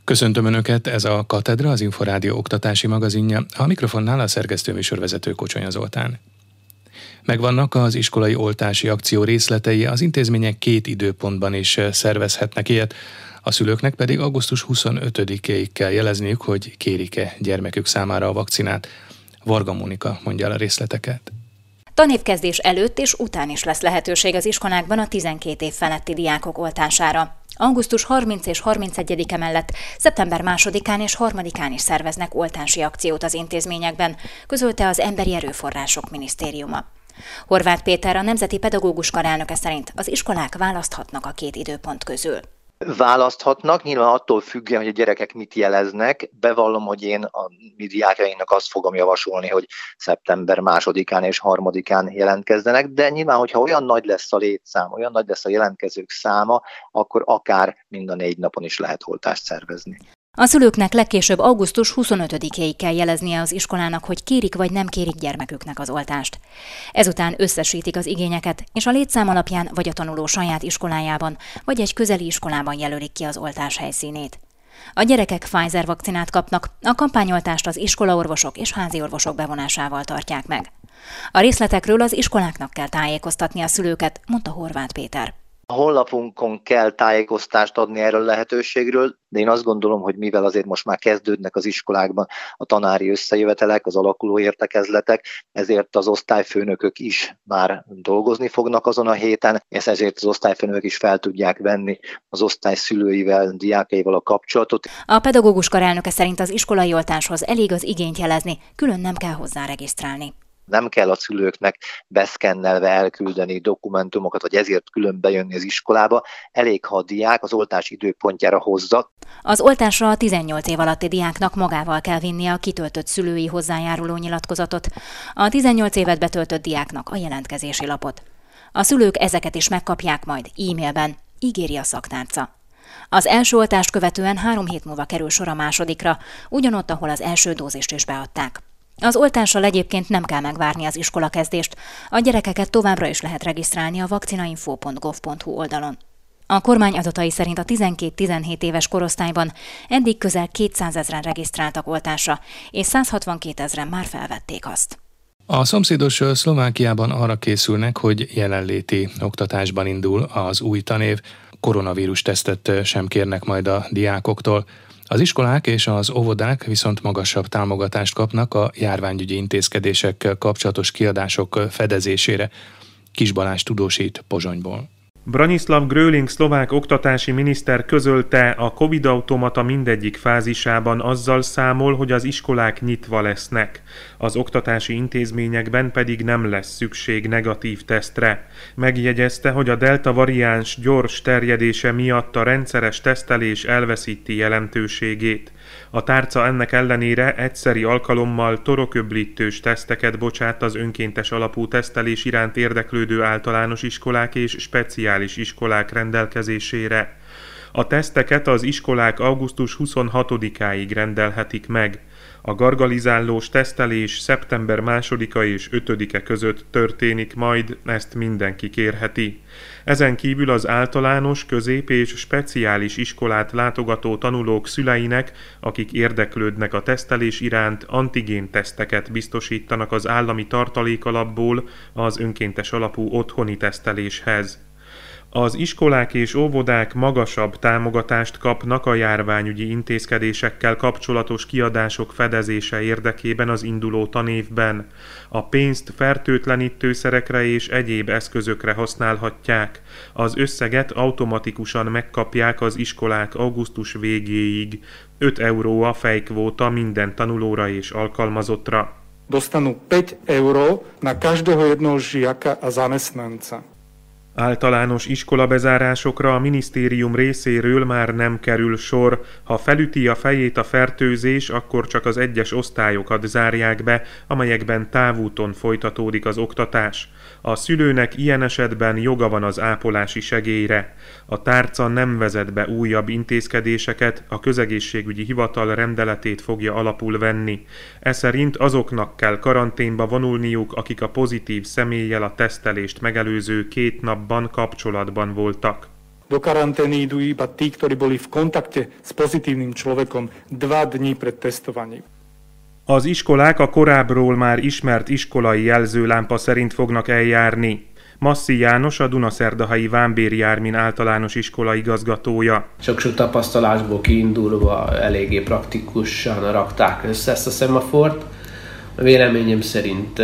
Köszöntöm Önöket, ez a Katedra, az Inforádió oktatási magazinja, a mikrofonnál a szerkesztő műsorvezető Kocsonya Zoltán. Megvannak az iskolai oltási akció részletei, az intézmények 2 időpontban is szervezhetnek ilyet, a szülőknek pedig augusztus 25-éig kell jelezniük, hogy kérik-e gyermekük számára a vakcinát. Varga Mónika mondja el a részleteket. Tanévkezdés előtt és után is lesz lehetőség az iskolákban a 12 év feletti diákok oltására. Augusztus 30 és 31-e mellett szeptember 2-án és 3-án is szerveznek oltási akciót az intézményekben, közölte az Emberi Erőforrások Minisztériuma. Horváth Péter, a Nemzeti Pedagógus Kar elnöke szerint az iskolák választhatnak a 2 időpont közül. Választhatnak, nyilván attól függően, hogy a gyerekek mit jeleznek. Bevallom, hogy én a mi diákjainknak azt fogom javasolni, hogy szeptember 2-án és 3-án jelentkezzenek, de nyilván, hogyha olyan nagy lesz a létszám, olyan nagy lesz a jelentkezők száma, akkor akár mind a 4 napon is lehet oltást szervezni. A szülőknek legkésőbb augusztus 25-éig kell jeleznie az iskolának, hogy kérik vagy nem kérik gyermeküknek az oltást. Ezután összesítik az igényeket, és a létszám alapján vagy a tanuló saját iskolájában, vagy egy közeli iskolában jelölik ki az oltás helyszínét. A gyerekek Pfizer vakcinát kapnak, a kampányoltást az iskolaorvosok és háziorvosok bevonásával tartják meg. A részletekről az iskoláknak kell tájékoztatni a szülőket, mondta Horváth Péter. A honlapunkon kell tájékoztást adni erről a lehetőségről, de én azt gondolom, hogy mivel azért most már kezdődnek az iskolákban a tanári összejövetelek, az alakuló értekezletek, ezért az osztályfőnökök is már dolgozni fognak azon a héten, és ezért az osztályfőnökök is fel tudják venni az osztály szülőivel, diákjaival a kapcsolatot. A pedagógus kar elnöke szerint az iskolai oltáshoz elég az igényt jelezni, külön nem kell hozzá regisztrálni. Nem kell a szülőknek beszkennelve elküldeni dokumentumokat, vagy ezért külön bejönni az iskolába. Elég, ha a diák az oltás időpontjára hozza. Az oltásra a 18 év alatti diáknak magával kell vinnie a kitöltött szülői hozzájáruló nyilatkozatot, a 18 évet betöltött diáknak a jelentkezési lapot. A szülők ezeket is megkapják majd e-mailben, ígéri a szaktárca. Az első oltást követően 3 hét múlva kerül sor a másodikra, ugyanott, ahol az első dózist is beadták. Az oltással egyébként nem kell megvárni az iskolakezdést, a gyerekeket továbbra is lehet regisztrálni a vakcinainfo.gov.hu oldalon. A kormány adatai szerint a 12-17 éves korosztályban eddig közel 200 000 regisztráltak oltásra, és 162 000 már felvették azt. A szomszédos Szlovákiában arra készülnek, hogy jelenléti oktatásban indul az új tanév, koronavírus tesztet sem kérnek majd a diákoktól. Az iskolák és az óvodák viszont magasabb támogatást kapnak a járványügyi intézkedésekkel kapcsolatos kiadások fedezésére. Kis Balázs tudósít Pozsonyból. Branislav Gröling szlovák oktatási miniszter közölte, a Covid-automata mindegyik fázisában azzal számol, hogy az iskolák nyitva lesznek. Az oktatási intézményekben pedig nem lesz szükség negatív tesztre. Megjegyezte, hogy a delta variáns gyors terjedése miatt a rendszeres tesztelés elveszíti jelentőségét. A tárca ennek ellenére egyszeri alkalommal toroköblítős teszteket bocsát az önkéntes alapú tesztelés iránt érdeklődő általános iskolák és speciális iskolák rendelkezésére. A teszteket az iskolák augusztus 26-áig rendelhetik meg. A gargalizállós tesztelés szeptember 2-a és 5-e között történik majd, ezt mindenki kérheti. Ezen kívül az általános, közép- és speciális iskolát látogató tanulók szüleinek, akik érdeklődnek a tesztelés iránt, antigén teszteket biztosítanak az állami tartalékalapból az önkéntes alapú otthoni teszteléshez. Az iskolák és óvodák magasabb támogatást kapnak a járványügyi intézkedésekkel kapcsolatos kiadások fedezése érdekében az induló tanévben. A pénzt fertőtlenítőszerekre és egyéb eszközökre használhatják. Az összeget automatikusan megkapják az iskolák augusztus végéig. 5 euró a fejkvóta minden tanulóra és alkalmazottra. Dostanú 5 euró na každého jednoho žiaka a zamestnanca. Általános iskolabezárásokra a minisztérium részéről már nem kerül sor. Ha felüti a fejét a fertőzés, akkor csak az egyes osztályokat zárják be, amelyekben távúton folytatódik az oktatás. A szülőnek ilyen esetben joga van az ápolási segélyre. A tárca nem vezet be újabb intézkedéseket, a közegészségügyi hivatal rendeletét fogja alapul venni. Eszerint azoknak kell karanténba vonulniuk, akik a pozitív személlyel a tesztelést megelőző 2 napban kapcsolatban voltak. Do karantény idú iba tí, ktorí boli v kontakte s pozitívnym človekom 2 dní pred testovaním. Az iskolák a korábbról már ismert iskolai jelzőlámpa szerint fognak eljárni. Masszi János, a Dunaszerdahelyi Vámbéry Jármin általános iskola igazgatója. Sok-sok tapasztalásból kiindulva eléggé praktikusan rakták össze ezt a szemafort. A véleményem szerint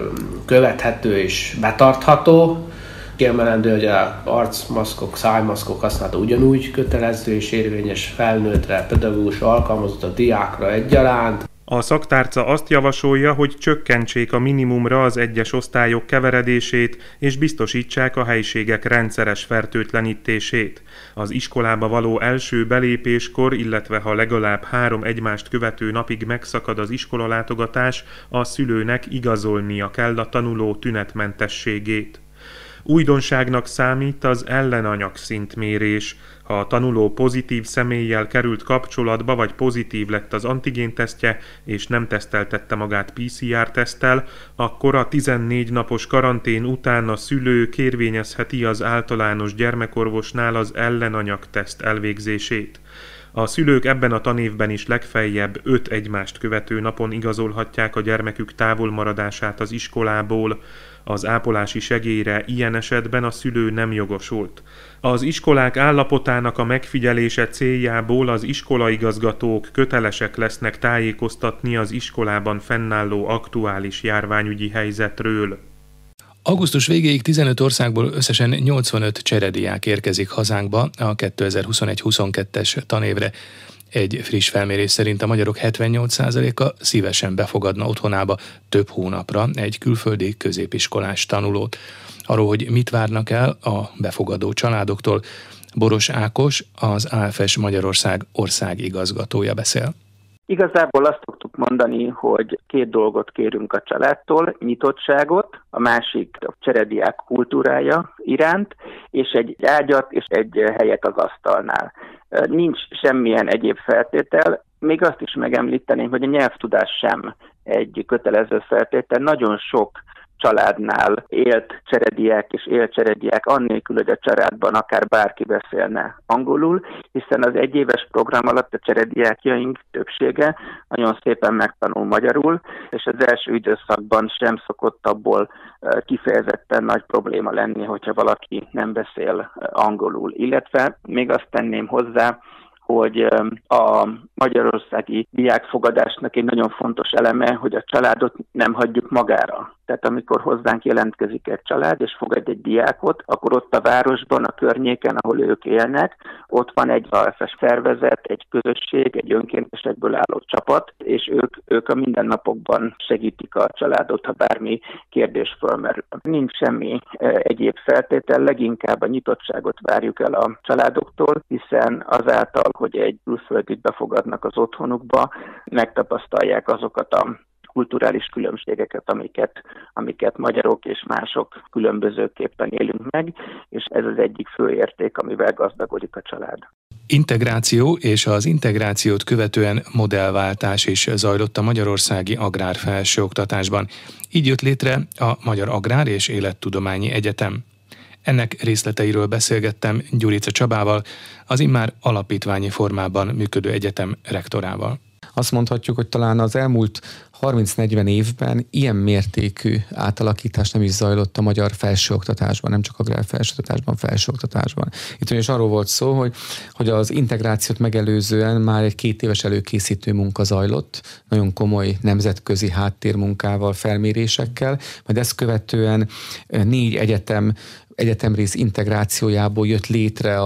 követhető és betartható. Kiemelendő, hogy az arcmaszkok, szájmaszkok használata ugyanúgy kötelező és érvényes felnőttre, pedagógus, alkalmazottra, diákra egyaránt. A szaktárca azt javasolja, hogy csökkentsék a minimumra az egyes osztályok keveredését, és biztosítsák a helyiségek rendszeres fertőtlenítését. Az iskolába való első belépéskor, illetve ha legalább 3 egymást követő napig megszakad az iskolalátogatás, a szülőnek igazolnia kell a tanuló tünetmentességét. Újdonságnak számít az ellenanyag szintmérés. Ha a tanuló pozitív személlyel került kapcsolatba, vagy pozitív lett az antigéntesztje, és nem teszteltette magát PCR-teszttel, akkor a 14 napos karantén után a szülő kérvényezheti az általános gyermekorvosnál az ellenanyagteszt elvégzését. A szülők ebben a tanévben is legfeljebb 5 egymást követő napon igazolhatják a gyermekük távolmaradását az iskolából. Az ápolási segélyre ilyen esetben a szülő nem jogosult. Az iskolák állapotának a megfigyelése céljából az iskolaigazgatók kötelesek lesznek tájékoztatni az iskolában fennálló aktuális járványügyi helyzetről. Augusztus végéig 15 országból összesen 85 cserediák érkezik hazánkba a 2021-22-es tanévre. Egy friss felmérés szerint a magyarok 78%-a szívesen befogadna otthonába több hónapra egy külföldi középiskolás tanulót. Arról, hogy mit várnak el a befogadó családoktól, Boros Ákos, az AFS Magyarország országigazgatója beszél. Igazából azt szoktuk mondani, hogy 2 dolgot kérünk a családtól, nyitottságot, a másik a cserediák kultúrája iránt, és egy ágyat és egy helyet az asztalnál. Nincs semmilyen egyéb feltétel, még azt is megemlíteném, hogy a nyelvtudás sem egy kötelező feltétel. Nagyon sok családnál élt cserediák és él cserediák annélkül, hogy a családban akár bárki beszélne angolul, hiszen az 1 éves program alatt a cserediákjaink többsége nagyon szépen megtanul magyarul, és az első időszakban sem szokott abból kifejezetten nagy probléma lenni, hogyha valaki nem beszél angolul. Illetve még azt tenném hozzá, hogy a magyarországi diákfogadásnak egy nagyon fontos eleme, hogy a családot nem hagyjuk magára. Tehát amikor hozzánk jelentkezik egy család, és fogad egy diákot, akkor ott a városban, a környéken, ahol ők élnek, ott van egy AFS szervezet, egy közösség, egy önkéntesekből álló csapat, és ők a mindennapokban segítik a családot, ha bármi kérdés fölmerül. Nincs semmi egyéb feltétel, leginkább a nyitottságot várjuk el a családoktól, hiszen azáltal, hogy egy külföldit befogadnak az otthonukba, megtapasztalják azokat a kulturális különbségeket, amiket magyarok és mások különbözőképpen élünk meg, és ez az egyik fő érték, amivel gazdagodik a család. Integráció és az integrációt követően modellváltás is zajlott a magyarországi agrárfelsőoktatásban. Így jött létre a Magyar Agrár és Élettudományi Egyetem. Ennek részleteiről beszélgettem Gyurica Csabával, az immár alapítványi formában működő egyetem rektorával. Azt mondhatjuk, hogy talán az elmúlt 30-40 évben ilyen mértékű átalakítás nem is zajlott a magyar felsőoktatásban, nem csak agrárfelsőoktatásban, felsőoktatásban. Itt ugyanis arról volt szó, hogy az integrációt megelőzően már egy 2 éves előkészítő munka zajlott, nagyon komoly nemzetközi háttérmunkával, felmérésekkel, majd ezt követően 4 egyetemrész integrációjából jött létre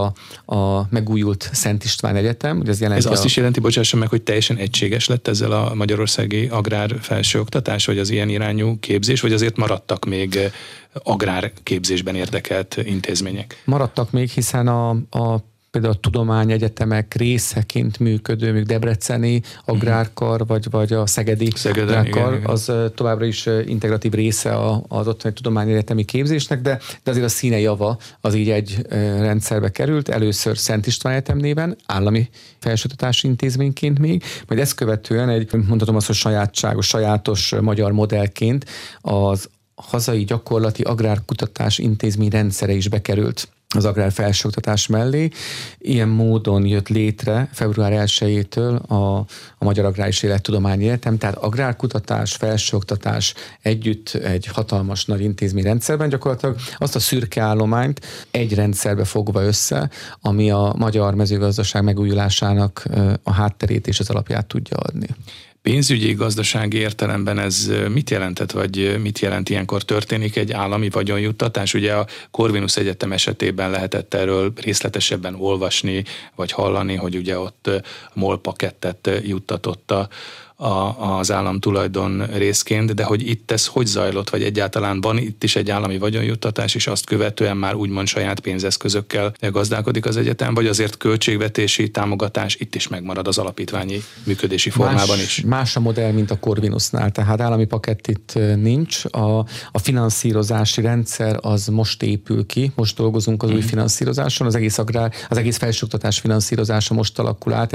a megújult Szent István Egyetem. Ez azt is jelenti, bocsássam meg, hogy teljesen egységes lett ezzel a magyarországi agrárfelsőoktatás, vagy az ilyen irányú képzés, vagy azért maradtak még agrárképzésben érdekelt intézmények? Maradtak még, hiszen például a tudományegyetemek részeként működő, még debreceni agrárkar, vagy a szegedi agrárkar, igen. Az továbbra is integratív része az ottani tudományegyetemi képzésnek, de azért a színe java az így egy rendszerbe került, először Szent István Egyetem néven, állami felsőoktatási intézményként még, majd ezt követően mondhatom azt, hogy sajátos magyar modellként az hazai gyakorlati agrárkutatás intézmény rendszere is bekerült az agrár felsőoktatás mellé. Ilyen módon jött létre február 1-től a Magyar Agráris Élettudományi Egyetem, tehát agrárkutatás, felsőoktatás együtt egy hatalmas nagy intézményrendszerben gyakorlatilag azt a szürke állományt egy rendszerbe fogva össze, ami a magyar mezőgazdaság megújulásának a hátterét és az alapját tudja adni. Pénzügyi, gazdasági értelemben ez mit jelentett, vagy mit jelent ilyenkor? Történik egy állami vagyonjuttatás? Ugye a Corvinus Egyetem esetében lehetett erről részletesebben olvasni, vagy hallani, hogy ugye ott MOL pakettet juttatott az államtulajdon részként, de hogy itt ez hogy zajlott, vagy egyáltalán van itt is egy állami vagyonjuttatás, és azt követően már úgymond saját pénzeszközökkel gazdálkodik az egyetem, vagy azért költségvetési támogatás itt is megmarad az alapítványi működési formában is? Más a modell, mint a Corvinusnál, tehát állami pakett itt nincs. A finanszírozási rendszer az most épül ki, most dolgozunk az új finanszírozáson, az egész felsőoktatás finanszírozása most alakul át,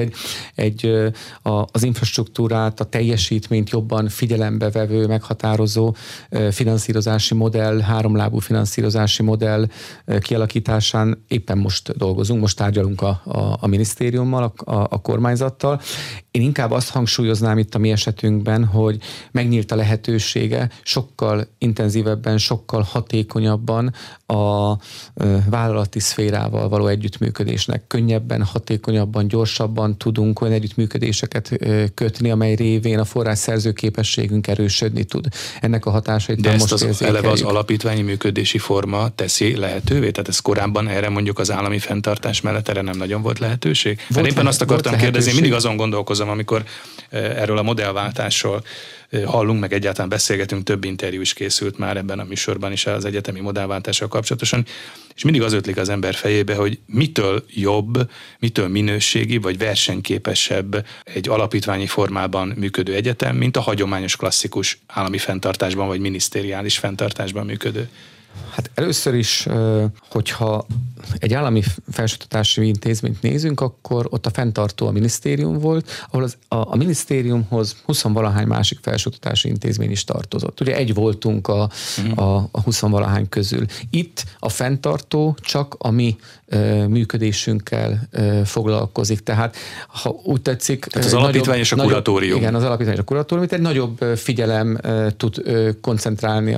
az infrastruktúrát, a teljesítményt jobban figyelembe vevő, meghatározó finanszírozási modell, háromlábú finanszírozási modell kialakításán éppen most dolgozunk, most tárgyalunk a minisztériummal, a kormányzattal. Én inkább azt hangsúlyoznám itt a mi esetünkben, hogy megnyílt a lehetősége sokkal intenzívebben, sokkal hatékonyabban a vállalati szférával való együttműködésnek. Könnyebben, hatékonyabban, gyorsabban tudunk olyan együttműködéseket kötni, amely révén a forrásszerző képességünk erősödni tud. Ennek a hatásait de most érzékeljük. De ezt eleve az alapítványi működési forma teszi lehetővé? Tehát ez korábban erre mondjuk az állami fenntartás mellett erre nem nagyon volt lehetőség? Mert éppen azt akartam kérdezni, mindig azon gondolkozom, amikor erről a modellváltásról hallunk, meg egyáltalán beszélgetünk, több interjú is készült már ebben a műsorban is az egyetemi modellváltással kapcsolatosan, és mindig az ötlik az ember fejébe, hogy mitől jobb, mitől minőségi vagy versenyképesebb egy alapítványi formában működő egyetem, mint a hagyományos klasszikus állami fenntartásban vagy minisztériális fenntartásban működő. Hát először is, hogyha egy állami felsőoktatási intézményt nézünk, akkor ott a fenntartó a minisztérium volt, ahol a minisztériumhoz 20-valahány másik felsőoktatási intézmény is tartozott. Ugye egy voltunk a 20-valahány közül. Itt a fenntartó csak a mi működésünkkel foglalkozik. Tehát, ha úgy tetszik... Tehát az alapítvány és a kuratórium. Igen, az alapítvány és a kuratórium, egy nagyobb figyelem tud koncentrálni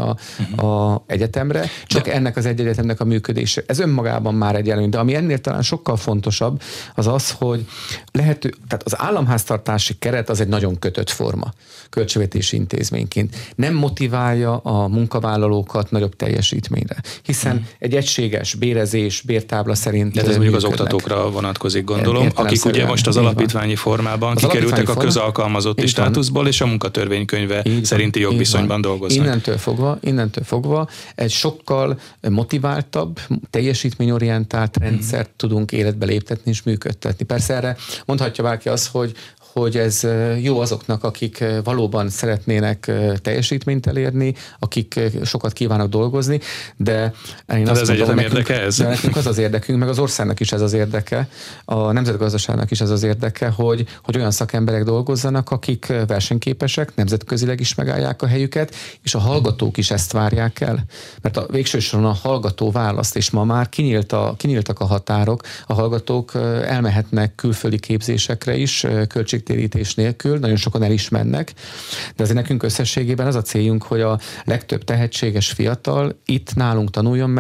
a egyetemre, csak ennek az egy egyetemnek a működése. Ez önmagában már egy előny, de ami ennél talán sokkal fontosabb, az az, hogy tehát az államháztartási keret az egy nagyon kötött forma, költségvetési intézményként. Nem motiválja a munkavállalókat nagyobb teljesítményre, hiszen egy egységes bérezés, bértábla szerint de ez mondjuk az oktatókra vonatkozik, gondolom, akik ugye most az alapítványi formában kikerültek a közalkalmazotti státuszból, és a munkatörvénykönyve szerinti jogviszonyban dolgoznak. Innentől fogva egy sokkal motiváltabb, teljesítményorientált rendszert tudunk életbe léptetni és működtetni. Persze erre mondhatja bárki azt, hogy ez jó azoknak, akik valóban szeretnének teljesítményt elérni, akik sokat kívánnak dolgozni, de én azt mondom, nekünk az az érdekünk, meg az országnak is ez az érdeke, a nemzetgazdaságnak is ez az érdeke, hogy olyan szakemberek dolgozzanak, akik versenyképesek, nemzetközileg is megállják a helyüket, és a hallgatók is ezt várják el. Mert a végső soron a hallgató választ, és ma már kinyíltak a határok, a hallgatók elmehetnek külföldi képzésekre is, költségtérítés nélkül, nagyon sokan el is mennek, de azért nekünk összességében az a céljunk, hogy a legtöbb tehetséges fiatal itt nálunk tanuljon,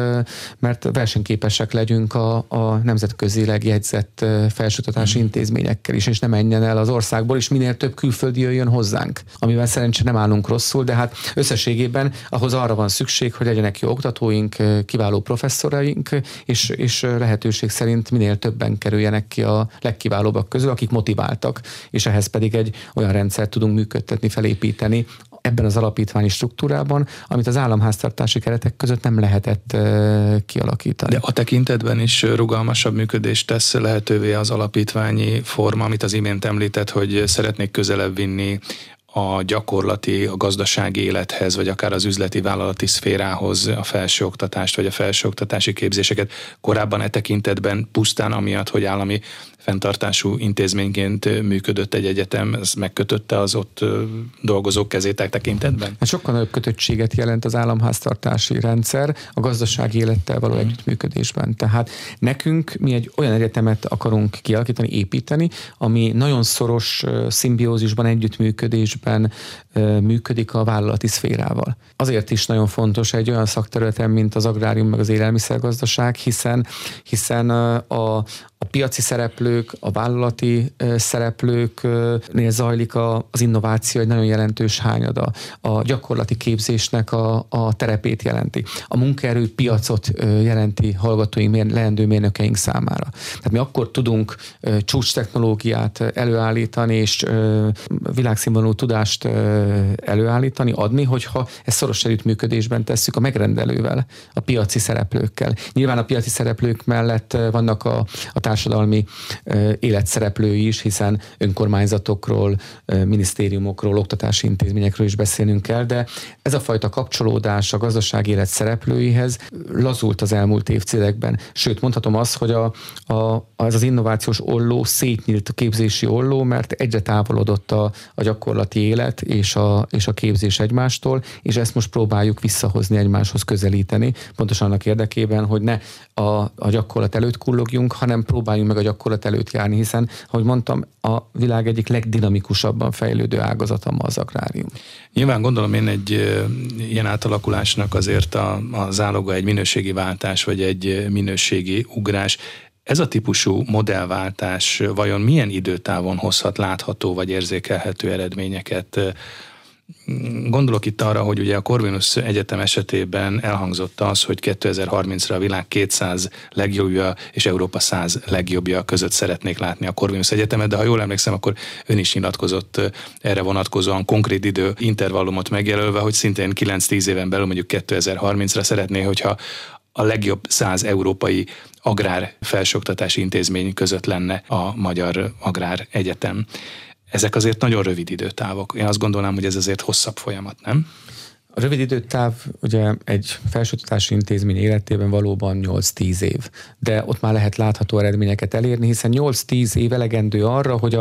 mert versenyképesek legyünk a nemzetközileg jegyzett felsőoktatási intézményekkel is, és ne menjen el az országból, és minél több külföldi jöjjön hozzánk, amivel szerencsére nem állunk rosszul, de hát összességében ahhoz arra van szükség, hogy legyenek jó oktatóink, kiváló professzoraink, és lehetőség szerint minél többen kerüljenek ki a legkiválóbbak közül, akik motiváltak, és ehhez pedig egy olyan rendszert tudunk működtetni, felépíteni ebben az alapítványi struktúrában, amit az államháztartási keretek között nem lehetett kialakítani. De a tekintetben is rugalmasabb működést tesz lehetővé az alapítványi forma, amit az imént említett, hogy szeretnék közelebb vinni a gyakorlati, a gazdasági élethez, vagy akár az üzleti vállalati szférához a felsőoktatást, vagy a felsőoktatási képzéseket. Korábban e tekintetben pusztán amiatt, hogy állami fenntartású intézményként működött egy egyetem, ez megkötötte az ott dolgozók kezét tekintetben? Hát sokkal nagyobb kötöttséget jelent az államháztartási rendszer a gazdasági élettel való együttműködésben. Tehát nekünk mi egy olyan egyetemet akarunk kialakítani, építeni, ami nagyon szoros szimbiózisban, együttműködésben működik a vállalati szférával. Azért is nagyon fontos egy olyan szakterületen, mint az agrárium meg az élelmiszergazdaság, hiszen a piaci szereplők, a vállalati szereplőknél zajlik az innováció egy nagyon jelentős hányada. A gyakorlati képzésnek a terepét jelenti. A munkaerő piacot jelenti hallgatóink, leendő mérnökeink számára. Tehát mi akkor tudunk csúcs technológiát előállítani, és világszínvonalú tudást előállítani, adni, hogyha ezt szoros együttműködésben tesszük a megrendelővel, a piaci szereplőkkel. Nyilván a piaci szereplők mellett vannak a társadalmi életszereplői is, hiszen önkormányzatokról, minisztériumokról, oktatási intézményekről is beszélnünk kell, de ez a fajta kapcsolódás a gazdasági élet szereplőihez lazult az elmúlt évtizedekben. Sőt, mondhatom azt, hogy ez az innovációs olló szétnyílt, a képzési olló, mert egyre távolodott a gyakorlati élet és a képzés egymástól, és ezt most próbáljuk visszahozni, egymáshoz közelíteni, pontosan annak érdekében, hogy ne a gyakorlat előtt kullogjunk, hanem próbáljunk meg a gyakorlat előtt járni, hiszen, ahogy mondtam, a világ egyik legdinamikusabban fejlődő ágazata ma az agrárium. Nyilván gondolom én egy ilyen átalakulásnak azért a záloga egy minőségi váltás, vagy egy minőségi ugrás. Ez a típusú modellváltás vajon milyen időtávon hozhat látható vagy érzékelhető eredményeket? Gondolok itt arra, hogy ugye a Corvinus Egyetem esetében elhangzott az, hogy 2030-ra a világ 200 legjobbja és Európa 100 legjobbja között szeretnék látni a Corvinus Egyetemet, de ha jól emlékszem, akkor ön is nyilatkozott erre vonatkozóan konkrét idő intervallumot megjelölve, hogy szintén 9-10 éven belül, mondjuk 2030-ra szeretné, hogyha a legjobb 100 európai agrár felsőoktatási intézmény között lenne a Magyar Agrár Egyetem. Ezek azért nagyon rövid időtávok. Én azt gondolnám, hogy ez azért hosszabb folyamat, nem? A rövid időtáv ugye egy felsőoktatási intézmény életében valóban 8-10 év, de ott már lehet látható eredményeket elérni, hiszen 8-10 év elegendő arra, hogy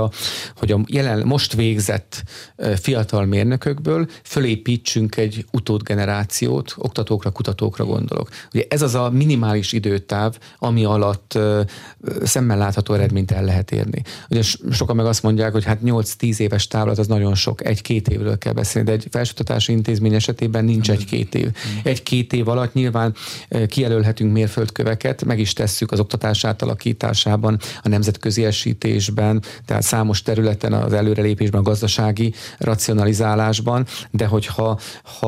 a most végzett fiatal mérnökökből fölépítsünk egy utódgenerációt, oktatókra, kutatókra gondolok. Ugye ez az a minimális időtáv, ami alatt szemmel látható eredményt el lehet érni. Ugye sokan meg azt mondják, hogy hát 8-10 éves távlat az nagyon sok, 1-2 évről kell beszélni, de egy felsőoktatási intézmény esetében nincs 1-2 év. 1-2 év alatt nyilván kijelölhetünk mérföldköveket, meg is tesszük az oktatás átalakításában, a nemzetközi esítésben, tehát számos területen az előrelépésben, a gazdasági racionalizálásban, de hogyha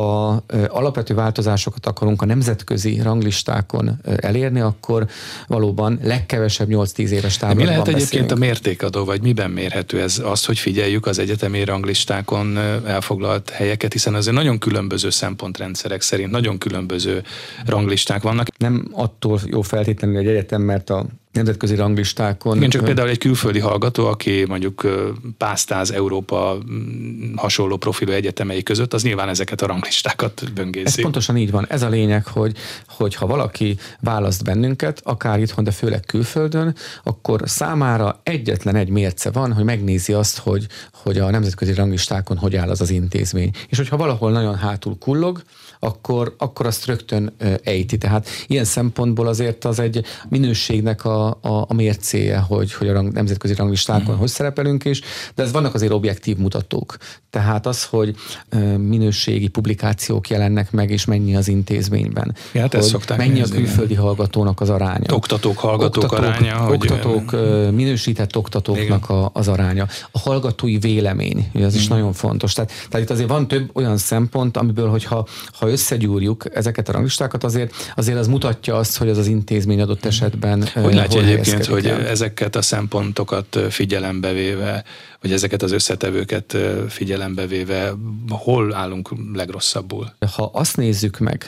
alapvető változásokat akarunk a nemzetközi ranglistákon elérni, akkor valóban legkevesebb 8-10 éves távlatban mi lehet egyébként beszélünk. a mértékadó, vagy miben mérhető ez? Az, hogy figyeljük az egyetemi ranglistákon elfoglalt helyeket, hiszen azért nagyon különböző szempontrendszerek szerint nagyon különböző ranglisták vannak. Nem attól jó feltétlenül egy egyetem, mert a nemzetközi ranglistákon... Igen, csak például egy külföldi hallgató, aki mondjuk pásztáz Európa hasonló profilú egyetemei között, az nyilván ezeket a ranglistákat böngészi. Ez pontosan így van. Ez a lényeg, hogy ha valaki választ bennünket, akár itthon, de főleg külföldön, akkor számára egyetlen egy mérce van, hogy megnézi azt, hogy a nemzetközi ranglistákon hogy áll az intézmény. És hogyha valahol nagyon hátul kullog, akkor azt rögtön ejti. Tehát ilyen szempontból azért az egy minőségnek a mércéje, hogy a nemzetközi ranglistákon hogy szerepelünk is, de ez vannak azért objektív mutatók. Tehát az, hogy minőségi publikációk jelennek meg, és mennyi az intézményben. Ja, hát hogy mennyi nézni, a külföldi hallgatónak az aránya. Hallgatók aránya. Oktatók, minősített oktatóknak az aránya. A hallgatói vélemény, az is nagyon fontos. Tehát itt azért van több olyan szempont, amiből, hogyha összegyúrjuk ezeket a ranglistákat, azért az mutatja azt, hogy az intézmény adott esetben hogy látja egyébként, hogy ezeket a szempontokat figyelembe véve, vagy ezeket az összetevőket figyelembe véve, hol állunk legrosszabbul? Ha azt nézzük meg,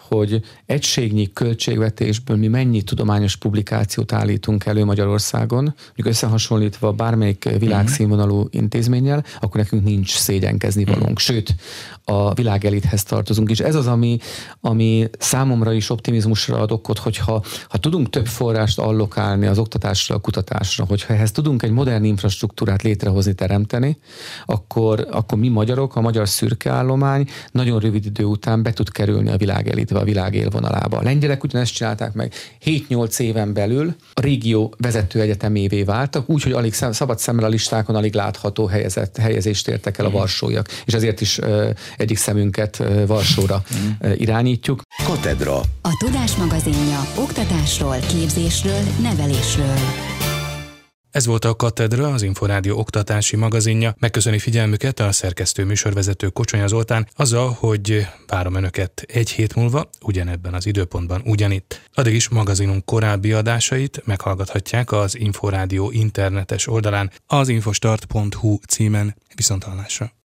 hogy egységnyi költségvetésből mi mennyi tudományos publikációt állítunk elő Magyarországon, mondjuk összehasonlítva bármelyik világszínvonalú intézménnyel, akkor nekünk nincs szégyenkezni valónk. Sőt, a világelithez tartozunk. És ez az, ami számomra is optimizmusra ad okot, hogyha tudunk több forrást allokálni az oktatásra, a kutatásra, hogyha ehhez tudunk egy modern infrastruktúrát létrehozni, teremteni, akkor mi magyarok, a magyar szürkeállomány nagyon rövid idő után be tud kerülni a világelitbe, a világ élvonalába. A lengyelek ugyanezt csinálták meg. 7-8 éven belül a régió vezető egyetemévé váltak, úgyhogy alig szabad szemmel a listákon alig látható helyezést értek el a varsóiak. És ezért is egyik szemünket Varsóra irányítjuk. Katedra. A Tudás magazinja oktatásról, képzésről, nevelésről. Ez volt a Katedra, az Inforádió oktatási magazinja. Megköszöni figyelmüket a szerkesztő műsorvezető Kocsonya Zoltán azzal, hogy várom önöket egy hét múlva, ugyanebben az időpontban ugyanitt. Addig is magazinunk korábbi adásait meghallgathatják az Inforádió internetes oldalán, az infostart.hu címen. Viszonthallásra.